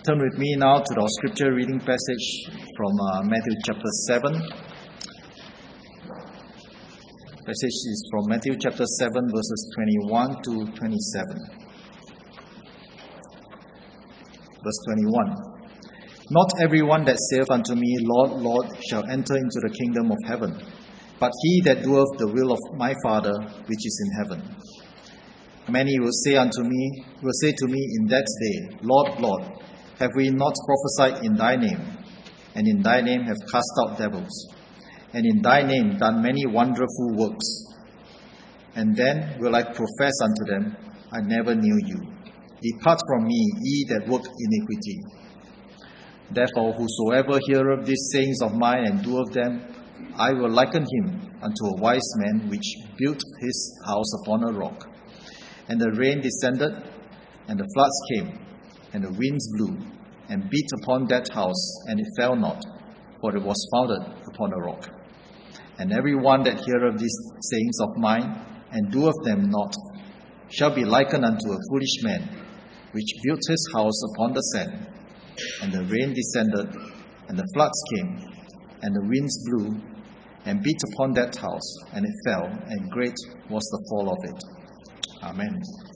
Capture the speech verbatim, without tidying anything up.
Turn with me now to our scripture reading passage from uh, Matthew chapter seven. Passage is from Matthew chapter seven, verses twenty-one to twenty-seven. Verse twenty-one. Not everyone that saith unto me, Lord, Lord, shall enter into the kingdom of heaven, but he that doeth the will of my Father which is in heaven. Many will say unto me, will say to me in that day, Lord, Lord, have we not prophesied in thy name, and in thy name have cast out devils, and in thy name done many wonderful works? And then will I profess unto them, I never knew you. Depart from me, ye that work iniquity. Therefore, whosoever heareth these sayings of mine and doeth them, I will liken him unto a wise man which built his house upon a rock. And the rain descended, and the floods came, and the winds blew, and beat upon that house, and it fell not, for it was founded upon a rock. And every one that heareth these sayings of mine, and doeth them not, shall be likened unto a foolish man, which built his house upon the sand. And the rain descended, and the floods came, and the winds blew, and beat upon that house, and it fell, and great was the fall of it. Amen.